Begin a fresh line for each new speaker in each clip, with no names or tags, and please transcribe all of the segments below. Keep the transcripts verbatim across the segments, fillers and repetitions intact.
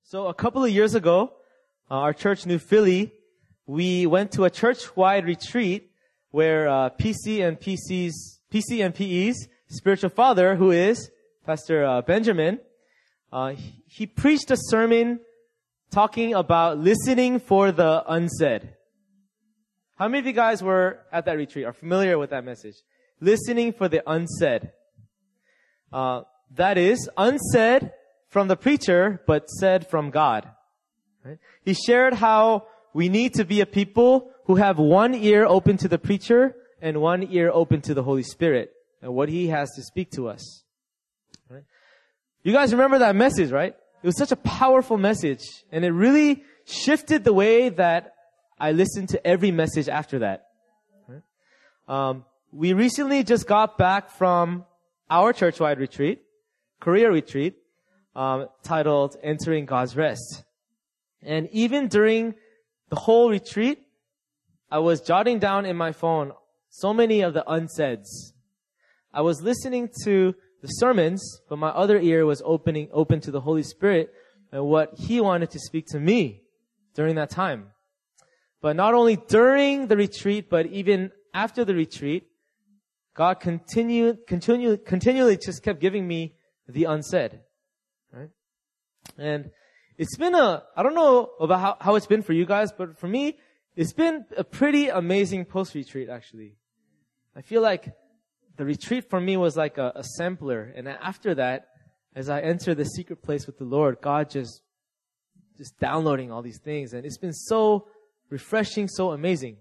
So a couple of years ago, uh, our church, New Philly, we went to a church-wide retreat where uh, P C and P C's, P C and P E's spiritual father, who is Pastor uh, Benjamin, uh, he, he preached a sermon talking about listening for the unsaid. How many of you guys were at that retreat, are familiar with that message? Listening for the unsaid. Uh, that is, unsaid from the preacher, but said from God. Right? He shared how we need to be a people who have one ear open to the preacher and one ear open to the Holy Spirit and what He has to speak to us. Right? You guys remember that message, right? It was such a powerful message, and it really shifted the way that I listened to every message after that. Right? Um, we recently just got back from our church-wide retreat, Korea retreat, um, titled Entering God's Rest. And even during the whole retreat, I was jotting down in my phone so many of the unsaids. I was listening to the sermons, but my other ear was opening open to the Holy Spirit and what He wanted to speak to me during that time. But not only during the retreat, but even after the retreat, God continued, continued, continually just kept giving me the unsaid. Right? And it's been a, I don't know about how, how it's been for you guys, but for me, it's been a pretty amazing post-retreat, actually. I feel like the retreat for me was like a, a sampler. And after that, as I enter the secret place with the Lord, God just, just downloading all these things. And it's been so refreshing, so amazing.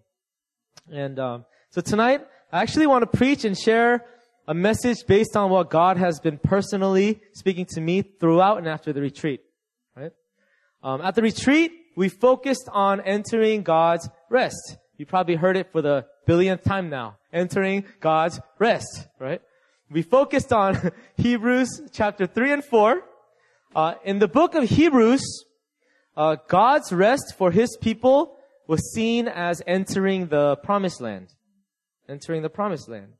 And um, so tonight, I actually want to preach and share a message based on what God has been personally speaking to me throughout and after the retreat. Right? Um, at the retreat, we focused on entering God's rest. You probably heard it for the billionth time now. Entering God's rest, right? We focused on Hebrews chapter three and four. Uh, in the book of Hebrews, uh, God's rest for His people was seen as entering the promised land. Entering the promised land.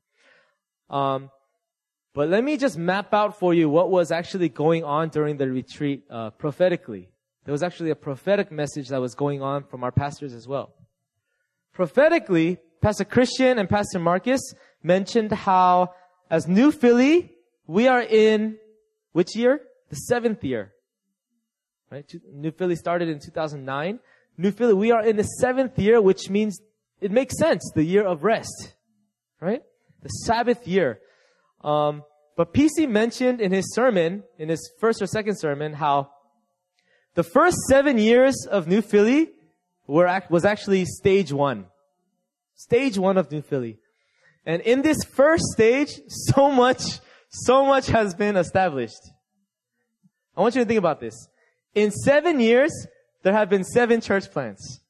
Um, but let me just map out for you what was actually going on during the retreat uh, prophetically. There was actually a prophetic message that was going on from our pastors as well. Prophetically, Pastor Christian and Pastor Marcus mentioned how as New Philly, we are in which year? The seventh year. Right? New Philly started in two thousand nine. New Philly, we are in the seventh year, which means it makes sense, the year of rest. Right? The Sabbath year. Um, but P C mentioned in his sermon, in his first or second sermon, how the first seven years of New Philly were act, was actually stage one. Stage one of New Philly. And in this first stage, so much, so much has been established. I want you to think about this. In seven years, there have been seven church plants.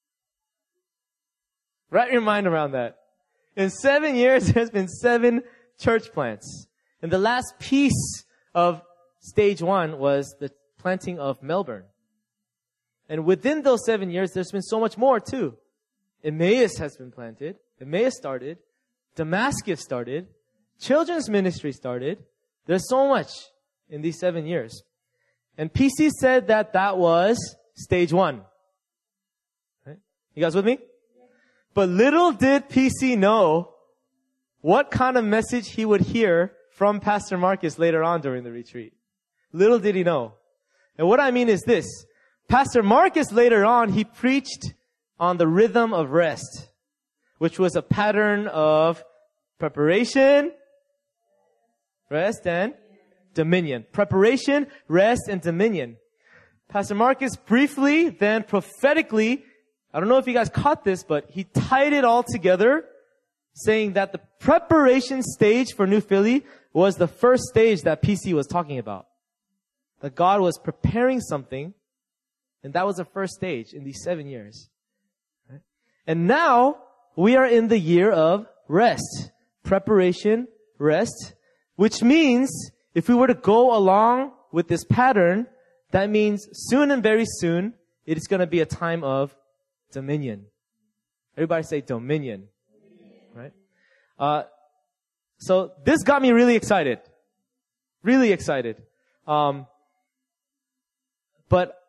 Wrap your mind around that. In seven years, there's been seven church plants. And the last piece of stage one was the planting of Melbourne. And within those seven years, there's been so much more too. Emmaus has been planted. Emmaus started. Damascus started. Children's ministry started. There's so much in these seven years. And P C said that that was stage one. Right? You guys with me? But little did P C know what kind of message he would hear from Pastor Marcus later on during the retreat. Little did he know. And what I mean is this. Pastor Marcus later on, he preached on the rhythm of rest, which was a pattern of preparation, rest, and dominion. Preparation, rest, and dominion. Pastor Marcus briefly, then prophetically, I don't know if you guys caught this, but he tied it all together, saying that the preparation stage for New Philly was the first stage that P C was talking about. That God was preparing something, and that was the first stage in these seven years. Right? And now, we are in the year of rest. Preparation, rest, which means if we were to go along with this pattern, that means soon and very soon, it is going to be a time of dominion. Everybody say dominion. Right? Uh, so this got me really excited. Really excited. Um, but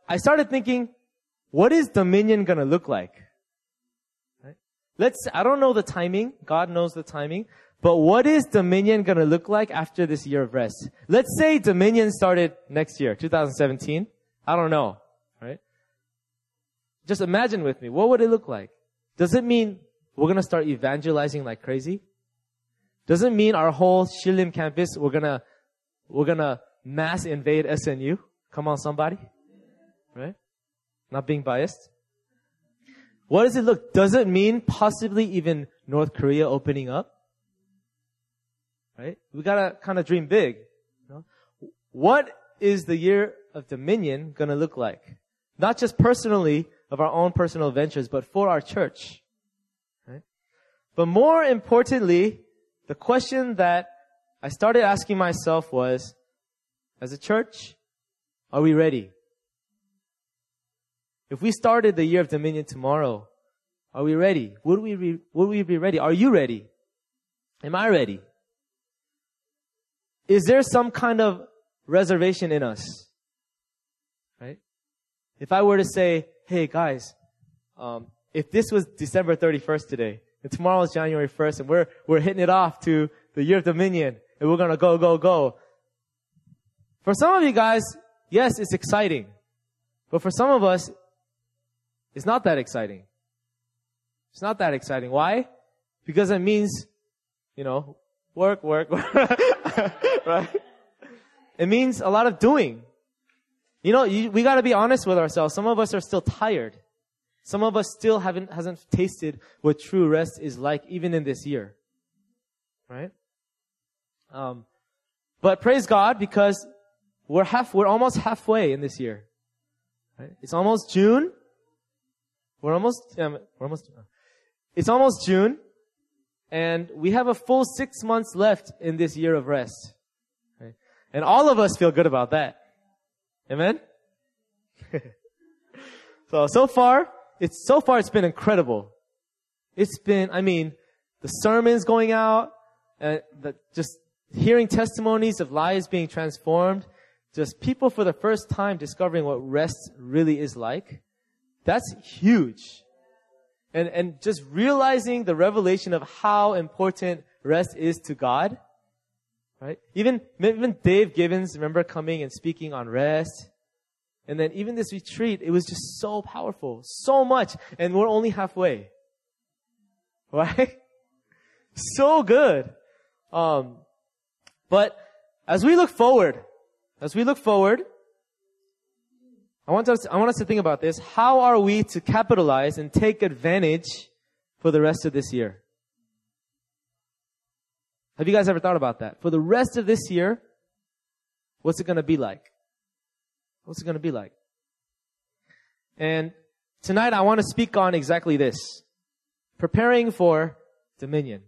I started thinking, what is dominion gonna look like? Right? Let's, I don't know the timing. God knows the timing. But what is dominion gonna look like after this year of rest? Let's say dominion started next year, two thousand seventeen. I don't know, right? Just imagine with me, what would it look like? Does it mean we're gonna start evangelizing like crazy? Does it mean our whole Shillim campus, we're gonna, we're gonna mass invade S N U? Come on, somebody. Right? Not being biased. What does it look? Does it mean possibly even North Korea opening up? Right? We gotta kind of dream big. You know? What is the year of dominion gonna look like? Not just personally of our own personal ventures, but for our church. Right? But more importantly, the question that I started asking myself was, as a church, are we ready? If we started the year of dominion tomorrow, are we ready? Would we be, would we be ready? Are you ready? Am I ready? Is there some kind of reservation in us? Right? If I were to say, hey guys, um, if this was December thirty-first today, and tomorrow is January first, and we're, we're hitting it off to the year of dominion, and we're gonna go, go, go. For some of you guys, yes, it's exciting. But for some of us, it's not that exciting. It's not that exciting. Why? Because it means, you know, work, work, work. Right? It means a lot of doing. You know, you, we gotta be honest with ourselves. Some of us are still tired. Some of us still haven't, hasn't tasted what true rest is like even in this year. Right? Um, but praise God because we're half, we're almost halfway in this year. Right? It's almost June. We're almost, um, we're almost, it's almost June. And we have a full six months left in this year of rest. Right? And all of us feel good about that. Amen? so, so far, it's, so far it's been incredible. It's been, I mean, the sermons going out, and the, just hearing testimonies of lives being transformed, just people for the first time discovering what rest really is like. That's huge. And, and just realizing the revelation of how important rest is to God. Right? Even, even Dave Gibbons, remember coming and speaking on rest. And then even this retreat, it was just so powerful. So much. And we're only halfway. Right? So good. Um, but as we look forward, as we look forward, I want us, I want us to think about this. How are we to capitalize and take advantage for the rest of this year? Have you guys ever thought about that? For the rest of this year, what's it going to be like? What's it going to be like? And tonight I want to speak on exactly this. Preparing for dominion.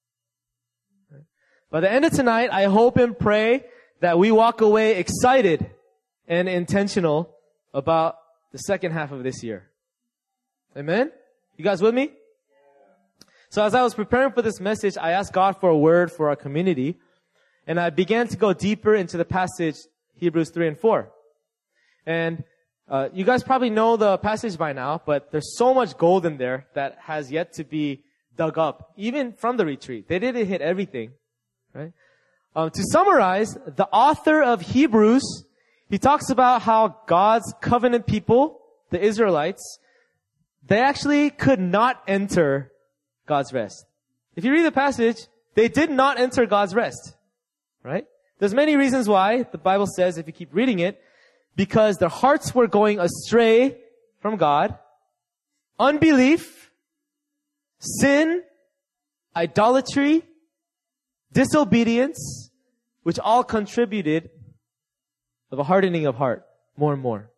By the end of tonight, I hope and pray that we walk away excited and intentional about the second half of this year. Amen? You guys with me? So as I was preparing for this message, I asked God for a word for our community. And I began to go deeper into the passage, Hebrews three and four. And uh, you guys probably know the passage by now, but there's so much gold in there that has yet to be dug up, even from the retreat. They didn't hit everything, right? Um, to summarize, the author of Hebrews, he talks about how God's covenant people, the Israelites, they actually could not enter God's rest. If you read the passage, they did not enter God's rest, right? There's many reasons why. The Bible says, if you keep reading it, because their hearts were going astray from God, unbelief, sin, idolatry, disobedience, which all contributed of a hardening of heart more and more.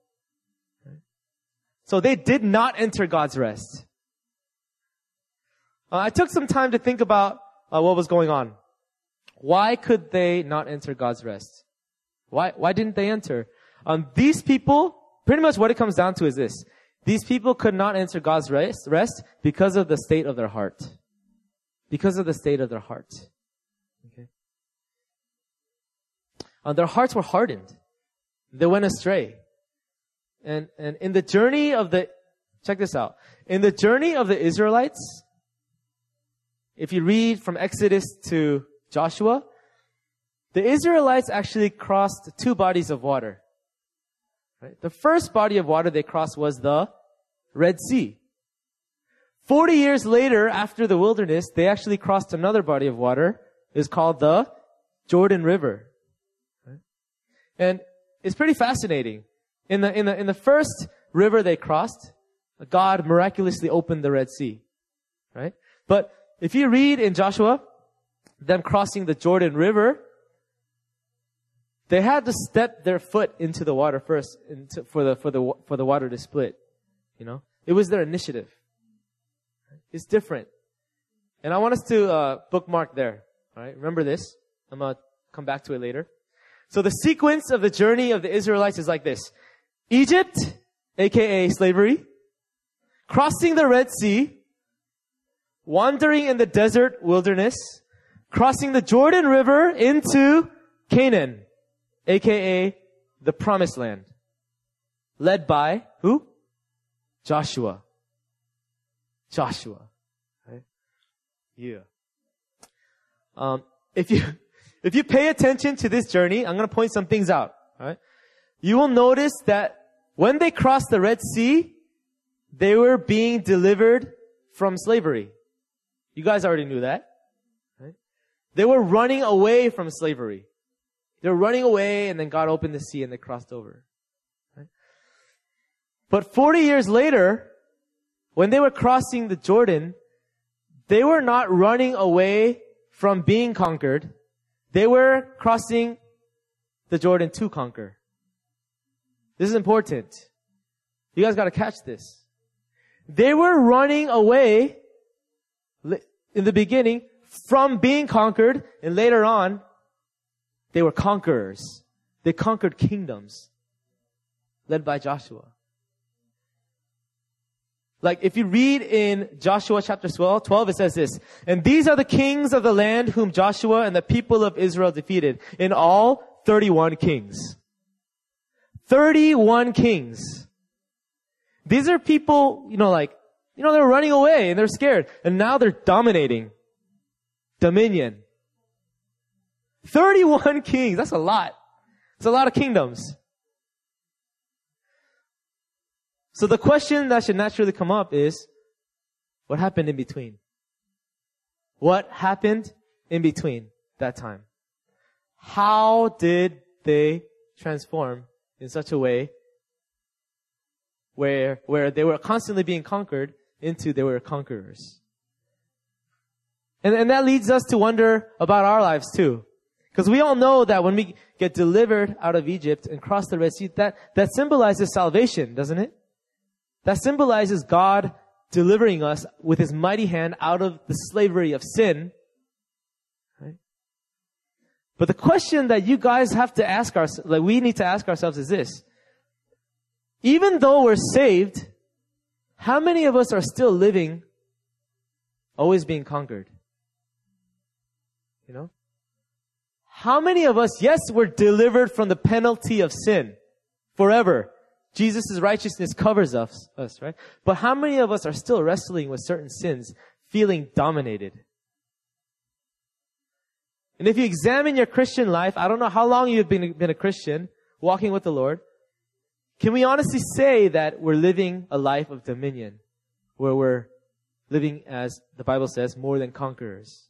So they did not enter God's rest. Uh, I took some time to think about uh, what was going on. Why could they not enter God's rest? Why, why didn't they enter? Um, these people, pretty much what it comes down to is this. These people could not enter God's rest, rest because of the state of their heart. Because of the state of their heart. Okay. Uh, their hearts were hardened. They went astray. And, and in the journey of the, check this out. In the journey of the Israelites, if you read from Exodus to Joshua, the Israelites actually crossed two bodies of water. Right? The first body of water they crossed was the Red Sea. Forty years later, after the wilderness, they actually crossed another body of water. It's called the Jordan River. Right? And it's pretty fascinating. In the, in the, in the first river they crossed, God miraculously opened the Red Sea. Right? But if you read in Joshua, them crossing the Jordan River, they had to step their foot into the water first into, for the, for the, for the water to split. You know? It was their initiative. It's different. And I want us to uh, bookmark there. All right? Remember this. I'm going to come back to it later. So the sequence of the journey of the Israelites is like this. Egypt, aka slavery, crossing the Red Sea, wandering in the desert wilderness, crossing the Jordan River into Canaan, aka the Promised Land, led by who? Joshua. Joshua. Right? Yeah. Um, if you, if you pay attention to this journey, I'm going to point some things out. Right? You will notice that when they crossed the Red Sea, they were being delivered from slavery. You guys already knew that. Right? They were running away from slavery. They were running away, and then God opened the sea and they crossed over. Right? But forty years later, when they were crossing the Jordan, they were not running away from being conquered. They were crossing the Jordan to conquer. This is important. You guys got to catch this. They were running away in the beginning from being conquered, and later on, they were conquerors. They conquered kingdoms led by Joshua. Like if you read in Joshua chapter twelve, it says this, and these are the kings of the land whom Joshua and the people of Israel defeated. In all, thirty-one kings. thirty-one kings. These are people, you know, like, you know, they're running away and they're scared. And now they're dominating. Dominion. thirty-one kings. That's a lot. It's a lot of kingdoms. So the question that should naturally come up is, what happened in between? What happened in between that time? How did they transform in such a way where, where they were constantly being conquered into they were conquerors? And, and that leads us to wonder about our lives too. Because we all know that when we get delivered out of Egypt and cross the Red Sea, that, that symbolizes salvation, doesn't it? That symbolizes God delivering us with His mighty hand out of the slavery of sin. Right? But the question that you guys have to ask ourselves, like we need to ask ourselves is this. Even though we're saved, how many of us are still living, always being conquered? You know? How many of us, yes, we're delivered from the penalty of sin forever. Jesus' righteousness covers us, us, right? But how many of us are still wrestling with certain sins, feeling dominated? And if you examine your Christian life, I don't know how long you've been, been a Christian, walking with the Lord, can we honestly say that we're living a life of dominion, where we're living, as the Bible says, more than conquerors?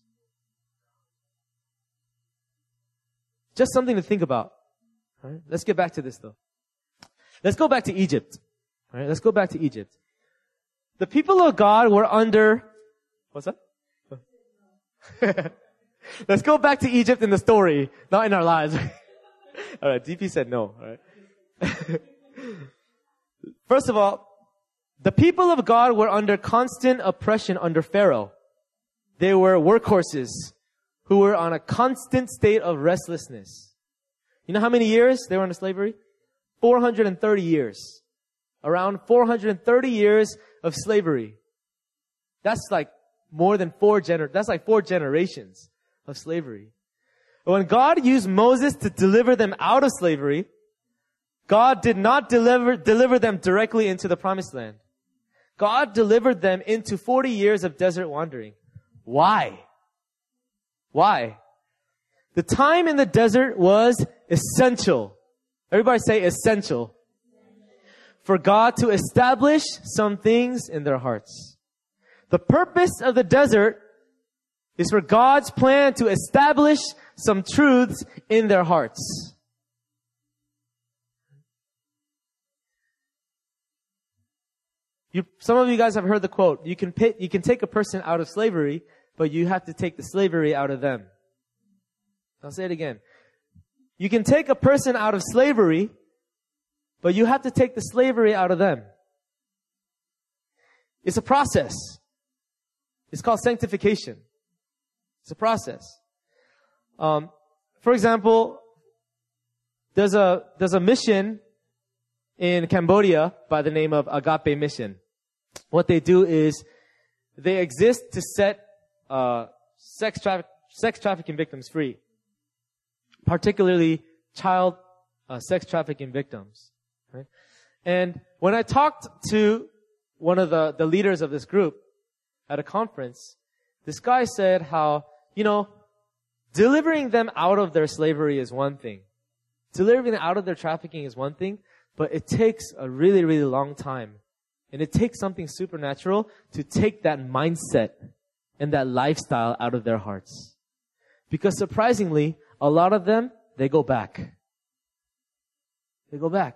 Just something to think about. All right? Let's get back to this though. Let's go back to Egypt. All right, let's go back to Egypt. The people of God were under, what's that? Let's go back to Egypt in the story, not in our lives. All right, D P said no. All right. First of all, the people of God were under constant oppression under Pharaoh. They were workhorses who were on a constant state of restlessness. You know how many years they were under slavery? four hundred thirty years. Around four hundred thirty years of slavery. That's like more than four gener- that's like four generations of slavery. When God used Moses to deliver them out of slavery, God did not deliver, deliver them directly into the promised land. God delivered them into forty years of desert wandering. Why? Why? The time in the desert was essential. Everybody say essential. For God to establish some things in their hearts. The purpose of the desert is for God's plan to establish some truths in their hearts. You, some of you guys have heard the quote, you can pit, you can take a person out of slavery, but you have to take the slavery out of them. I'll say it again. You can take a person out of slavery, but you have to take the slavery out of them. It's a process. It's called sanctification. It's a process. Um, for example, there's a there's a mission in Cambodia by the name of Agape Mission. What they do is they exist to set uh, sex traffic sex trafficking victims free, particularly child uh, sex trafficking victims. Right? And when I talked to one of the the leaders of this group at a conference, this guy said how, you know, delivering them out of their slavery is one thing. Delivering them out of their trafficking is one thing, but it takes a really, really long time. And it takes something supernatural to take that mindset and that lifestyle out of their hearts. Because surprisingly, a lot of them, they go back. They go back.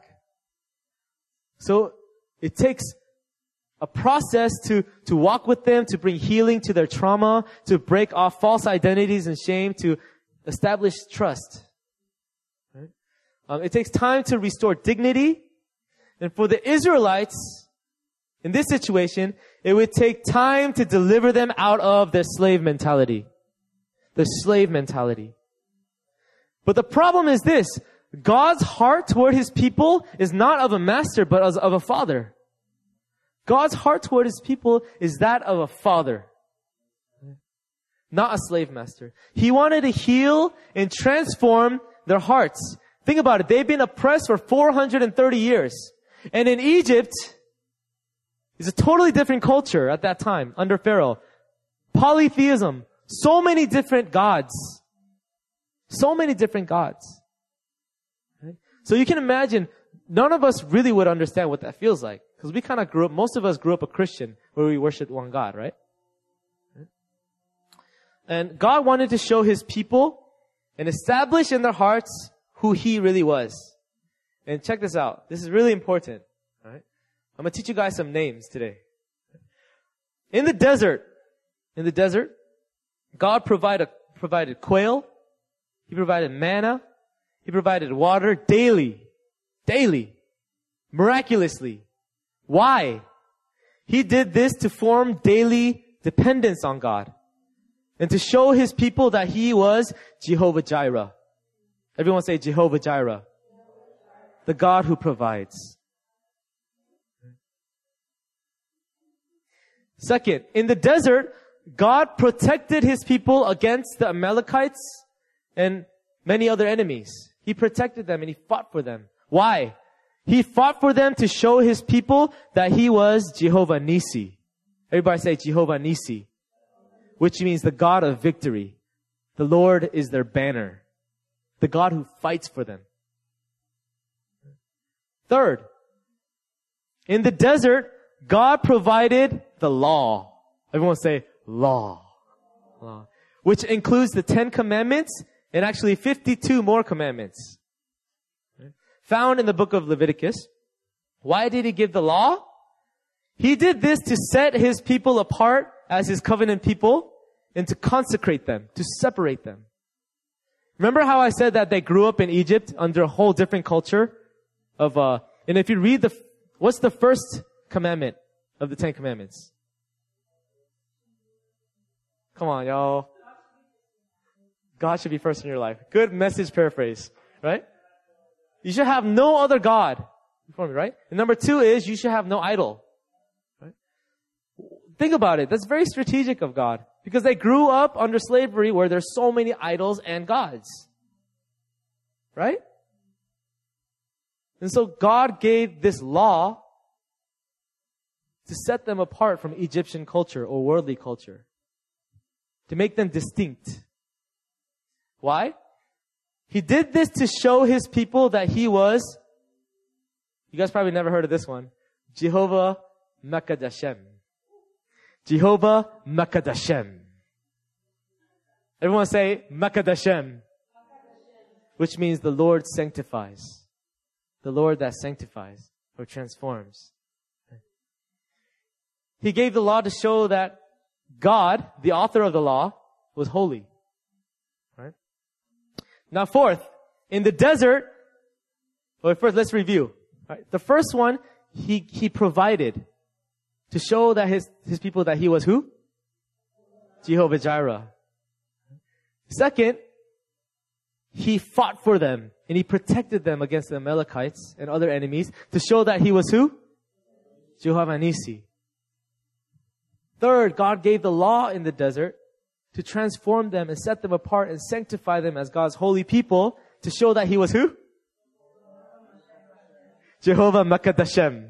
So it takes a process to, to walk with them, to bring healing to their trauma, to break off false identities and shame, to establish trust. Right? Um, it takes time to restore dignity. And for the Israelites, in this situation, it would take time to deliver them out of their slave mentality. The slave mentality. But the problem is this: God's heart toward His people is not of a master, but as of a father. God's heart toward His people is that of a father, not a slave master. He wanted to heal and transform their hearts. Think about it. They've been oppressed for four hundred thirty years. And in Egypt, it's a totally different culture at that time under Pharaoh. Polytheism. So many different gods. So many different gods. Right? So you can imagine, none of us really would understand what that feels like. Because we kind of grew up, most of us grew up a Christian where we worship one God, right? right? And God wanted to show His people and establish in their hearts who He really was. And check this out. This is really important. All right? I'm going to teach you guys some names today. In the desert, in the desert, God provided, provided quail. He provided manna. He provided water daily. Daily. Miraculously. Why? He did this to form daily dependence on God. And to show His people that He was Jehovah Jireh. Everyone say Jehovah Jireh. The God who provides. Second, in the desert, God protected His people against the Amalekites and many other enemies. He protected them and He fought for them. Why? He fought for them to show His people that He was Jehovah Nisi. Everybody say Jehovah Nisi, which means the God of victory. The Lord is their banner. The God who fights for them. Third, in the desert, God provided the law. Everyone say law. Law. Which includes the Ten Commandments and actually fifty-two more commandments. Found in the book of Leviticus. Why did He give the law? He did this to set His people apart as His covenant people and to consecrate them, to separate them. Remember how I said that they grew up in Egypt under a whole different culture of, uh, and if you read the, what's the first commandment of the Ten Commandments? Come on, y'all. God should be first in your life. Good message paraphrase, right? You should have no other God before me, right? And number two is you should have no idol. Right? Think about it. That's very strategic of God. Because they grew up under slavery where there's so many idols and gods. Right? And so God gave this law to set them apart from Egyptian culture or worldly culture. To make them distinct. Why? He did this to show His people that He was, you guys probably never heard of this one, Jehovah Mekadashem. Jehovah Mekadashem. Everyone say Mekadashem. Which means the Lord sanctifies. The Lord that sanctifies or transforms. He gave the law to show that God, the author of the law, was holy. Right? Now fourth, in the desert, well first let's review. Right? The first one, he, he provided to show that his, his people that He was who? Jehovah Jireh. Second, He fought for them and He protected them against the Amalekites and other enemies to show that He was who? Jehovah Nissi. Third, God gave the law in the desert to transform them and set them apart and sanctify them as God's holy people to show that He was who? Jehovah Mekadashem.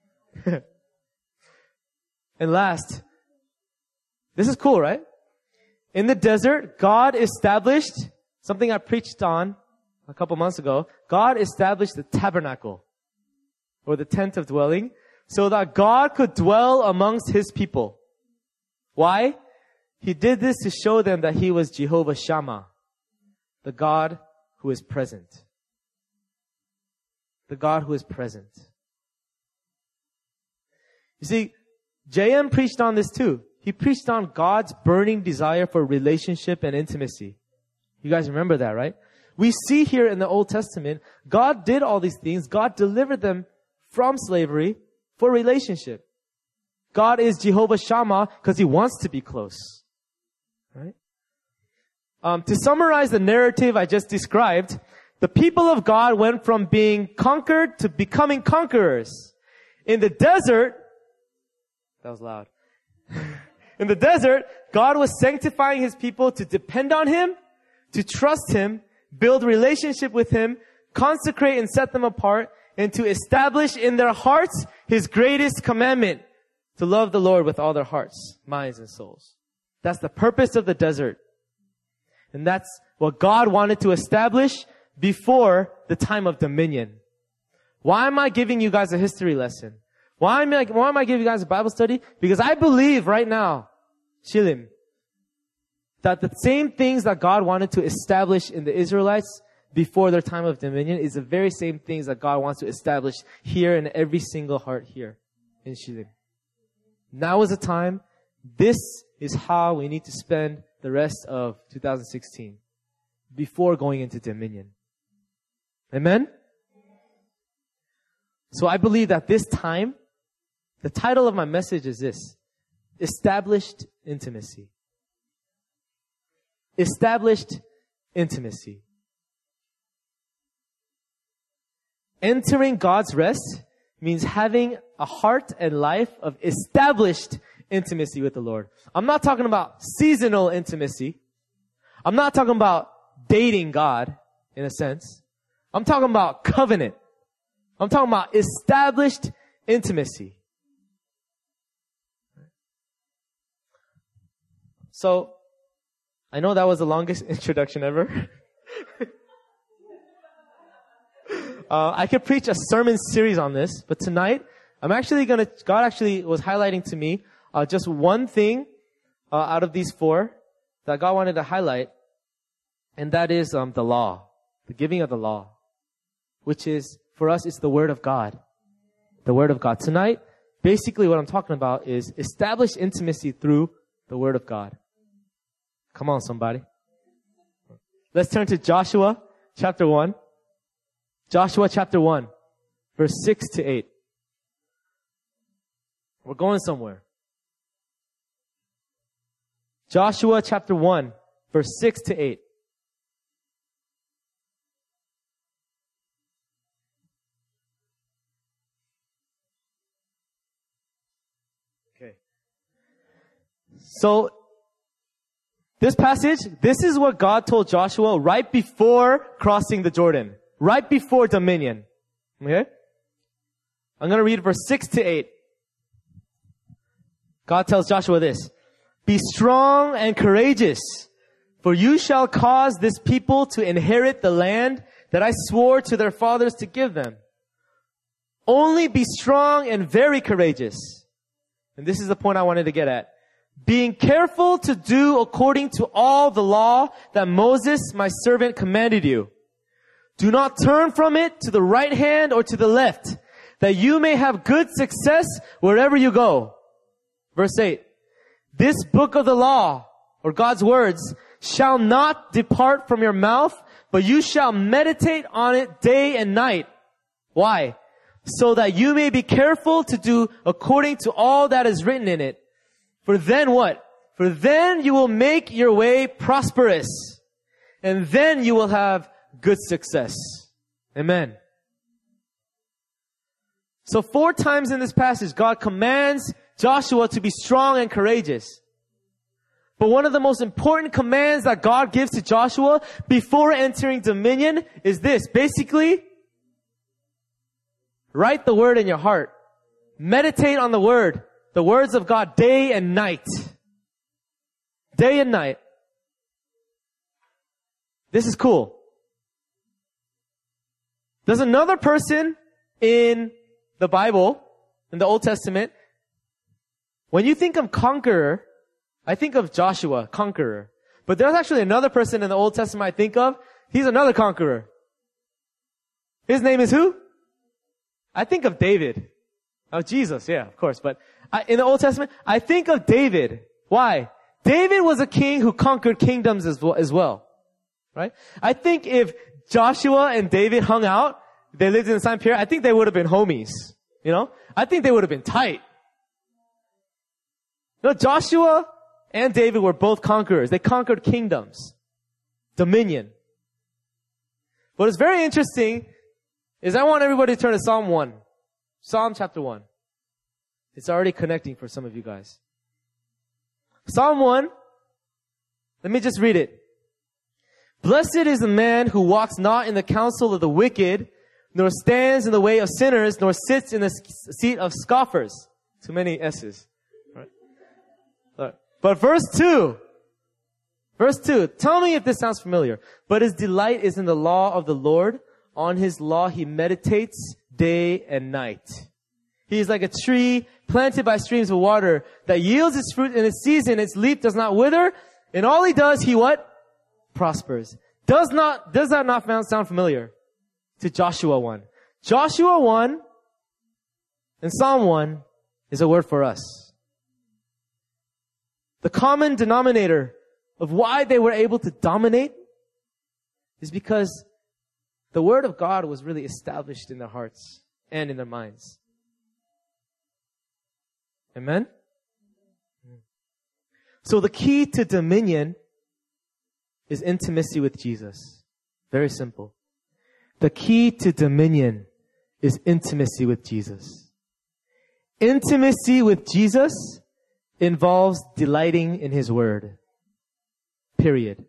And last, this is cool, right? In the desert, God established something I preached on a couple months ago. God established the tabernacle or the tent of dwelling so that God could dwell amongst His people. Why? He did this to show them that He was Jehovah Shammah, the God who is present. The God who is present. You see, J M preached on this too. He preached on God's burning desire for relationship and intimacy. You guys remember that, right? We see here in the Old Testament, God did all these things. God delivered them from slavery for relationship. God is Jehovah Shammah because He wants to be close. Right? Um, to summarize the narrative I just described, the people of God went from being conquered to becoming conquerors. In the desert, that was loud. In the desert, God was sanctifying His people to depend on Him, to trust Him, build relationship with Him, consecrate and set them apart, and to establish in their hearts His greatest commandment, to love the Lord with all their hearts, minds, and souls. That's the purpose of the desert. And that's what God wanted to establish before the time of dominion. Why am I giving you guys a history lesson? Why am I, why am I giving you guys a Bible study? Because I believe right now, Shilim, that the same things that God wanted to establish in the Israelites before their time of dominion is the very same things that God wants to establish here in every single heart here in Shilim. Now is the time. This is how we need to spend the rest of two thousand sixteen before going into dominion. Amen? So I believe that this time, the title of my message is this: Established Intimacy. Established intimacy. Entering God's rest means having a heart and life of established intimacy with the Lord. I'm not talking about seasonal intimacy. I'm not talking about dating God, in a sense. I'm talking about covenant. I'm talking about established intimacy. So, I know that was the longest introduction ever. uh, I could preach a sermon series on this, but tonight, I'm actually gonna, God actually was highlighting to me uh, just one thing uh, out of these four that God wanted to highlight, and that is um, the law, the giving of the law, which is, for us, it's the Word of God. The Word of God. Tonight, basically what I'm talking about is establish intimacy through the Word of God. Come on, somebody. Let's turn to Joshua chapter one. Joshua chapter one, verse six to eight. We're going somewhere. Joshua chapter one, verse six to eight. Okay. So, this passage, this is what God told Joshua right before crossing the Jordan. Right before dominion. Okay? I'm going to read verse six to eight. God tells Joshua this. Be strong and courageous, for you shall cause this people to inherit the land that I swore to their fathers to give them. Only be strong and very courageous. And this is the point I wanted to get at. Being careful to do according to all the law that Moses, my servant, commanded you. Do not turn from it to the right hand or to the left, that you may have good success wherever you go. Verse eight. This book of the law, or God's words, shall not depart from your mouth, but you shall meditate on it day and night. Why? So that you may be careful to do according to all that is written in it. For then what? For then you will make your way prosperous, and then you will have good success. Amen. So four times in this passage, God commands Joshua to be strong and courageous. But one of the most important commands that God gives to Joshua before entering dominion is this. Basically, write the word in your heart. Meditate on the word, the words of God day and night. Day and night. This is cool. There's another person in the Bible, in the Old Testament. When you think of conqueror, I think of Joshua, conqueror. But there's actually another person in the Old Testament I think of. He's another conqueror. His name is who? I think of David. Oh, Jesus, yeah, of course. But I, in the Old Testament, I think of David. Why? David was a king who conquered kingdoms as well, as well. Right? I think if Joshua and David hung out, they lived in the same period, I think they would have been homies. You know? I think they would have been tight. You know, Joshua and David were both conquerors. They conquered kingdoms. Dominion. What is very interesting is I want everybody to turn to Psalm one. Psalm chapter one. It's already connecting for some of you guys. Psalm one. Let me just read it. Blessed is the man who walks not in the counsel of the wicked, nor stands in the way of sinners, nor sits in the seat of scoffers. Too many S's. Right. Right. But verse two. Verse two. Tell me if this sounds familiar. But his delight is in the law of the Lord. On his law he meditates day and night. He is like a tree planted by streams of water that yields its fruit in its season. Its leaf does not wither. And all he does, he what? Prospers. Does not, does that not sound familiar to Joshua one? Joshua one and Psalm one is a word for us. The common denominator of why they were able to dominate is because the word of God was really established in their hearts and in their minds. Amen? So the key to dominion is intimacy with Jesus. Very simple. The key to dominion is intimacy with Jesus. Intimacy with Jesus involves delighting in His Word. Period.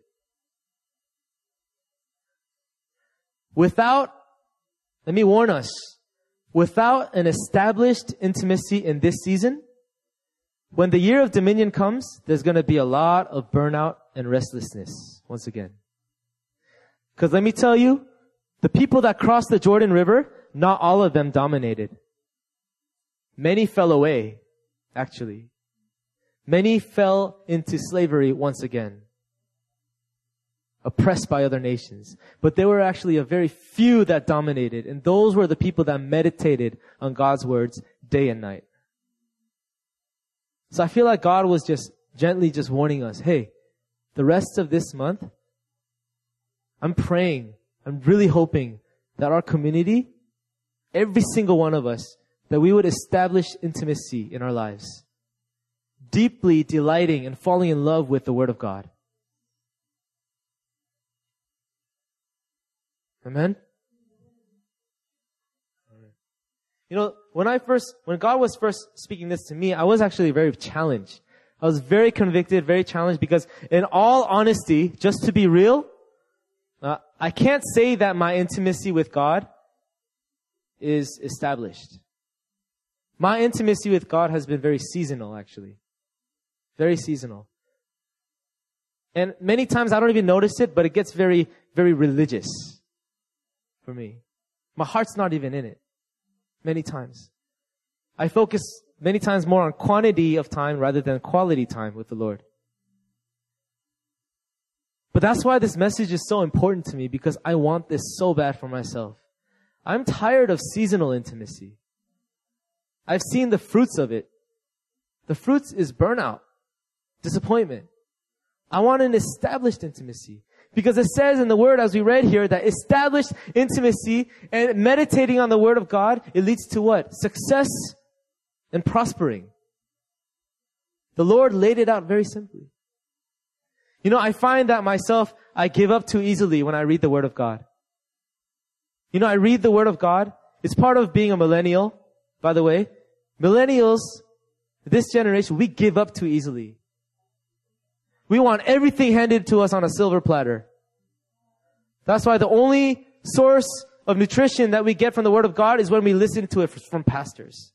Without, let me warn us, without an established intimacy in this season, when the year of dominion comes, there's going to be a lot of burnout and restlessness once again. Because let me tell you, the people that crossed the Jordan River, not all of them dominated. Many fell away, actually. Many fell into slavery once again, oppressed by other nations. But there were actually a very few that dominated, and those were the people that meditated on God's words day and night. So I feel like God was just gently just warning us, hey, the rest of this month, I'm praying, I'm really hoping that our community, every single one of us, that we would establish intimacy in our lives, deeply delighting and falling in love with the Word of God. Amen? You know, when I first, when God was first speaking this to me, I was actually very challenged. I was very convicted, very challenged, because in all honesty, just to be real, uh, I can't say that my intimacy with God is established. My intimacy with God has been very seasonal, actually. Very seasonal. And many times I don't even notice it, but it gets very, very religious for me. My heart's not even in it. Many times. I focus many times more on quantity of time rather than quality time with the Lord. But that's why this message is so important to me, because I want this so bad for myself. I'm tired of seasonal intimacy. I've seen the fruits of it. The fruits is burnout, disappointment. I want an established intimacy. Because it says in the Word, as we read here, that established intimacy and meditating on the Word of God, it leads to what? Success and prospering. The Lord laid it out very simply. You know, I find that myself, I give up too easily when I read the Word of God. You know, I read the Word of God. It's part of being a millennial, by the way. Millennials, this generation, we give up too easily. We want everything handed to us on a silver platter. That's why the only source of nutrition that we get from the Word of God is when we listen to it from pastors.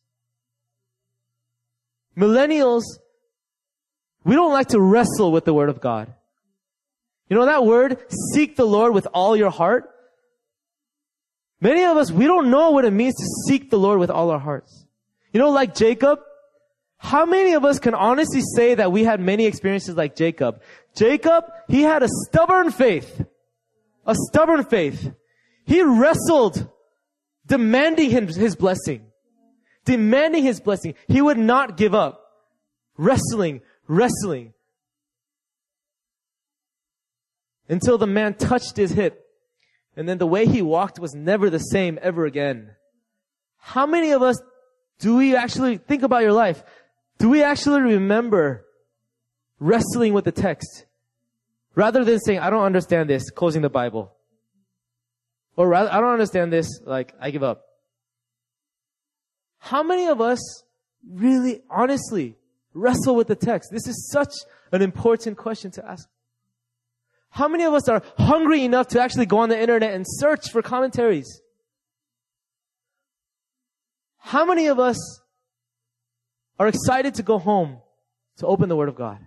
Millennials, we don't like to wrestle with the Word of God. You know that word, seek the Lord with all your heart? Many of us, we don't know what it means to seek the Lord with all our hearts. You know, like Jacob, how many of us can honestly say that we had many experiences like Jacob? Jacob, he had a stubborn faith. A stubborn faith. He wrestled, demanding his, his blessing. Demanding his blessing. He would not give up. Wrestling, wrestling. Until the man touched his hip. And then the way he walked was never the same ever again. How many of us do we actually, think about your life, do we actually remember wrestling with the text? Rather than saying, I don't understand this, closing the Bible. Or rather, I don't understand this, like, I give up. How many of us really, honestly, wrestle with the text? This is such an important question to ask. How many of us are hungry enough to actually go on the internet and search for commentaries? How many of us are excited to go home to open the Word of God?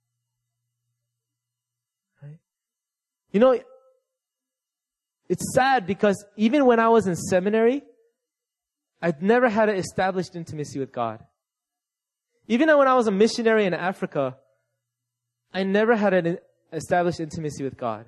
Right? You know, it's sad because even when I was in seminary, I'd never had an established intimacy with God. Even when I was a missionary in Africa, I never had an established intimacy with God.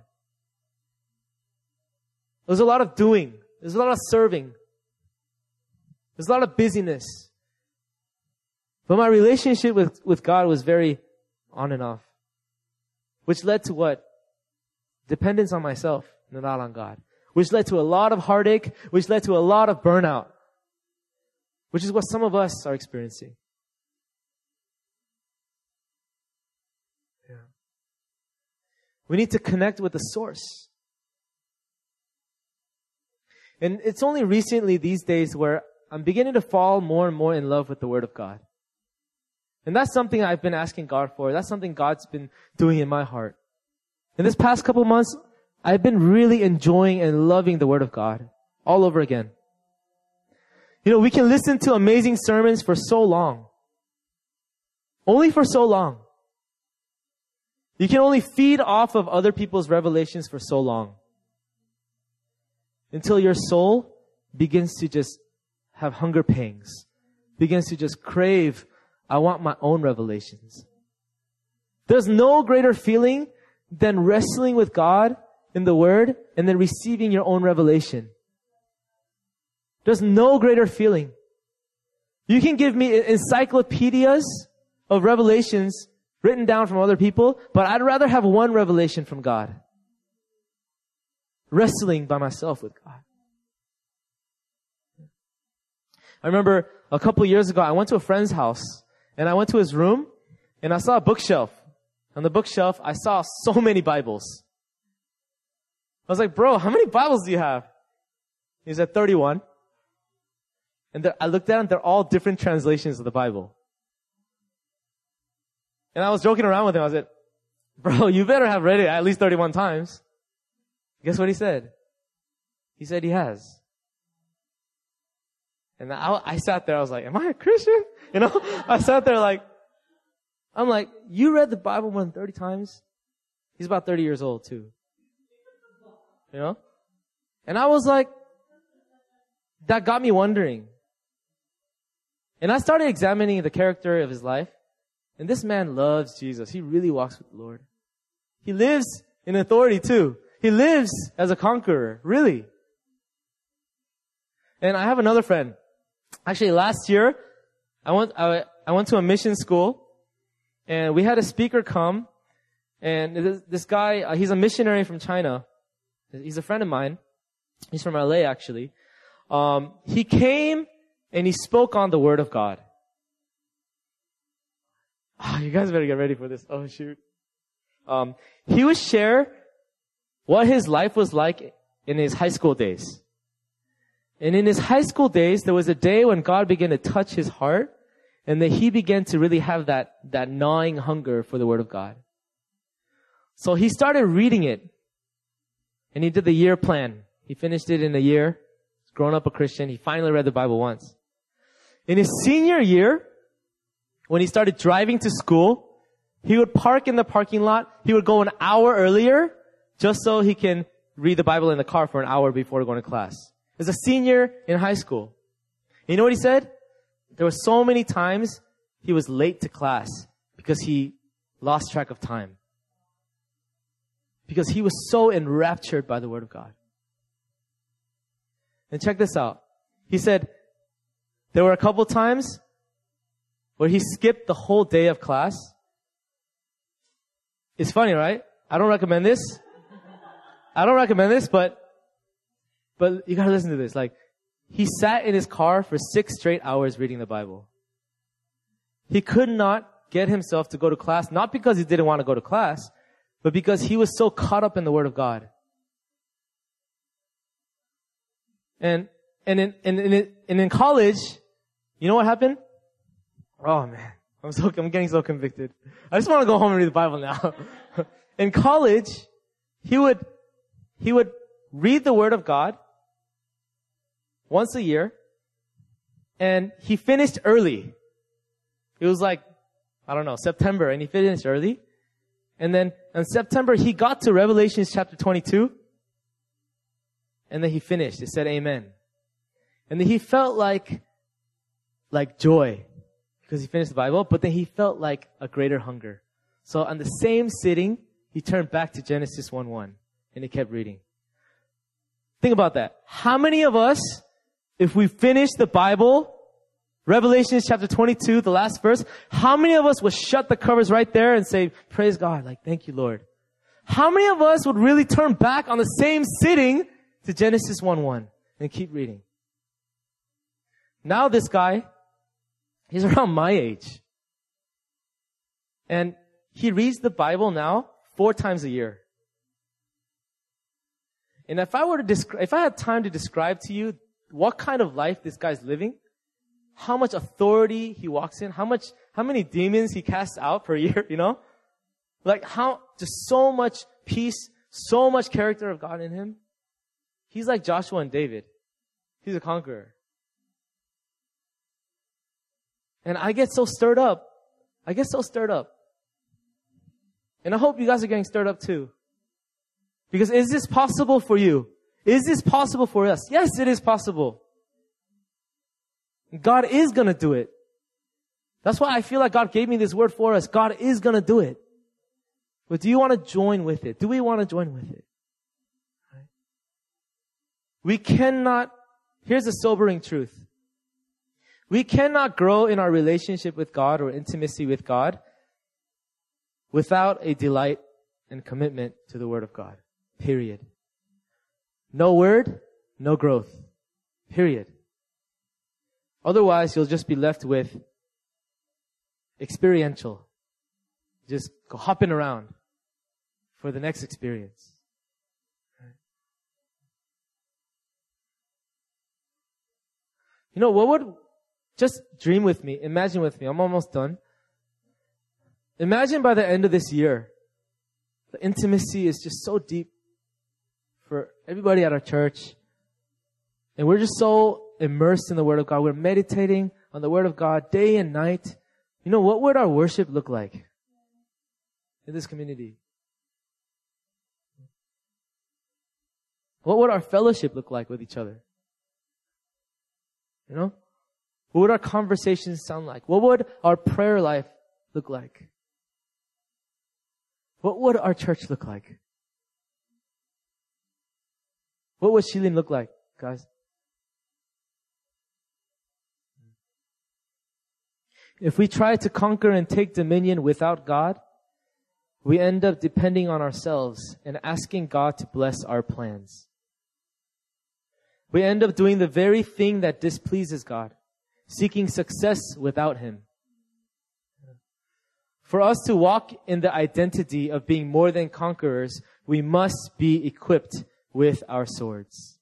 There was a lot of doing. There was a lot of serving. There's a lot of busyness. But my relationship with, with God was very on and off. Which led to what? Dependence on myself, and not on God. Which led to a lot of heartache, which led to a lot of burnout. Which is what some of us are experiencing. Yeah. We need to connect with the source. And it's only recently these days where I'm beginning to fall more and more in love with the Word of God. And that's something I've been asking God for. That's something God's been doing in my heart. In this past couple months, I've been really enjoying and loving the Word of God all over again. You know, we can listen to amazing sermons for so long. Only for so long. You can only feed off of other people's revelations for so long. Until your soul begins to just have hunger pangs. Begins to just crave, I want my own revelations. There's no greater feeling than wrestling with God in the Word and then receiving your own revelation. There's no greater feeling. You can give me encyclopedias of revelations written down from other people, but I'd rather have one revelation from God. Wrestling by myself with God. I remember a couple years ago, I went to a friend's house, and I went to his room, and I saw a bookshelf. On the bookshelf, I saw so many Bibles. I was like, bro, how many Bibles do you have? He said, thirty-one. And I looked at them, they're all different translations of the Bible. And I was joking around with him. I said, bro, you better have read it at least thirty-one times. Guess what he said? He said he has. And I, I sat there, I was like, am I a Christian? You know, I sat there like, I'm like, you read the Bible more than thirty times? He's about thirty years old too. You know? And I was like, that got me wondering. And I started examining the character of his life. And this man loves Jesus. He really walks with the Lord. He lives in authority too. He lives as a conqueror. Really. And I have another friend. Actually, last year, I went, I, I went to a mission school. And we had a speaker come. And this, this guy, uh, he's a missionary from China. He's a friend of mine. He's from L A, actually. Um, he came and he spoke on the Word of God. Oh, you guys better get ready for this. Oh, shoot. Um, he would share what his life was like in his high school days. And in his high school days, there was a day when God began to touch his heart, and that he began to really have that, that gnawing hunger for the Word of God. So he started reading it, and he did the year plan. He finished it in a year. He's grown up a Christian. He finally read the Bible once. In his senior year, when he started driving to school, he would park in the parking lot. He would go an hour earlier just so he can read the Bible in the car for an hour before going to class. As a senior in high school. And you know what he said? There were so many times he was late to class because he lost track of time. Because he was so enraptured by the Word of God. And check this out. He said there were a couple times where he skipped the whole day of class. It's funny, right? I don't recommend this. I don't recommend this, but but you gotta listen to this. Like, he sat in his car for six straight hours reading the Bible. He could not get himself to go to class, not because he didn't want to go to class, but because he was so caught up in the Word of God. And and in and in, and in college, you know what happened? Oh man, I'm so I'm getting so convicted. I just want to go home and read the Bible now. In college, he would he would read the Word of God once a year, and he finished early. It was like, I don't know, September, and he finished early. And then in September, he got to Revelation chapter twenty-two, and then he finished. It said amen. And then he felt like, like joy, because he finished the Bible, but then he felt like a greater hunger. So on the same sitting, he turned back to Genesis one one, and he kept reading. Think about that. How many of us, if we finish the Bible, Revelation chapter twenty-two, the last verse, how many of us would shut the covers right there and say, praise God, like, thank you, Lord? How many of us would really turn back on the same sitting to Genesis one one and keep reading? Now this guy, he's around my age. And he reads the Bible now four times a year. And if I were to describe, if I had time to describe to you what kind of life this guy's living, how much authority he walks in, how much, how many demons he casts out per year, you know? Like how, just so much peace, so much character of God in him. He's like Joshua and David. He's a conqueror. And I get so stirred up. I get so stirred up. And I hope you guys are getting stirred up too. Because is this possible for you? Is this possible for us? Yes, it is possible. God is going to do it. That's why I feel like God gave me this word for us. God is going to do it. But do you want to join with it? Do we want to join with it? Right? We cannot, here's the sobering truth. We cannot grow in our relationship with God or intimacy with God without a delight and commitment to the Word of God. Period. No word, no growth. Period. Otherwise, you'll just be left with experiential. Just go hopping around for the next experience. Right? You know, what would, just dream with me, imagine with me, I'm almost done. Imagine by the end of this year, the intimacy is just so deep for everybody at our church. And we're just so immersed in the Word of God. We're meditating on the Word of God day and night. You know, what would our worship look like in this community? What would our fellowship look like with each other? You know? What would our conversations sound like? What would our prayer life look like? What would our church look like? What would Shilin look like, guys? If we try to conquer and take dominion without God, we end up depending on ourselves and asking God to bless our plans. We end up doing the very thing that displeases God, seeking success without Him. For us to walk in the identity of being more than conquerors, we must be equipped with our swords.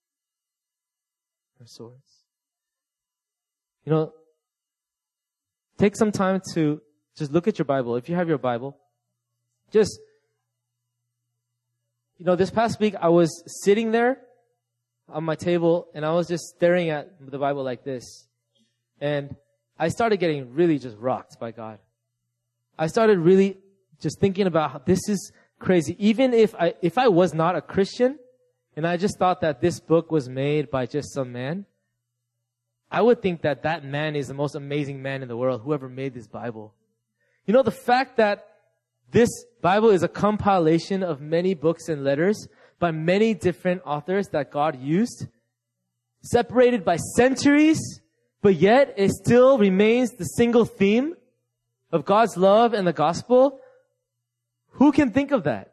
Our swords. You know, take some time to just look at your Bible. If you have your Bible, just, you know, this past week I was sitting there on my table and I was just staring at the Bible like this. And I started getting really just rocked by God. I started really just thinking about how this is crazy. Even if I, if I was not a Christian and I just thought that this book was made by just some man, I would think that that man is the most amazing man in the world, whoever made this Bible. You know, the fact that this Bible is a compilation of many books and letters by many different authors that God used, separated by centuries, but yet it still remains the single theme of God's love and the gospel. Who can think of that?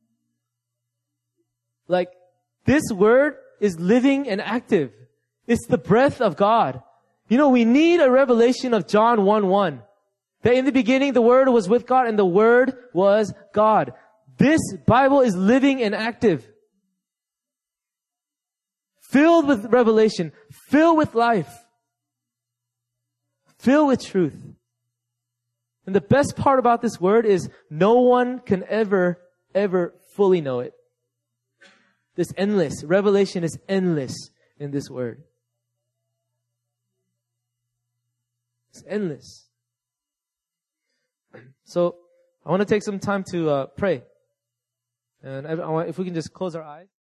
Like, this word is living and active. It's the breath of God. You know, we need a revelation of John one one. That in the beginning, the Word was with God and the Word was God. This Bible is living and active. Filled with revelation. Filled with life. Filled with truth. And the best part about this Word is no one can ever, ever fully know it. This endless. Revelation is endless in this Word. It's endless. So, I want to take some time to uh, pray. And I, I want, if we can just close our eyes.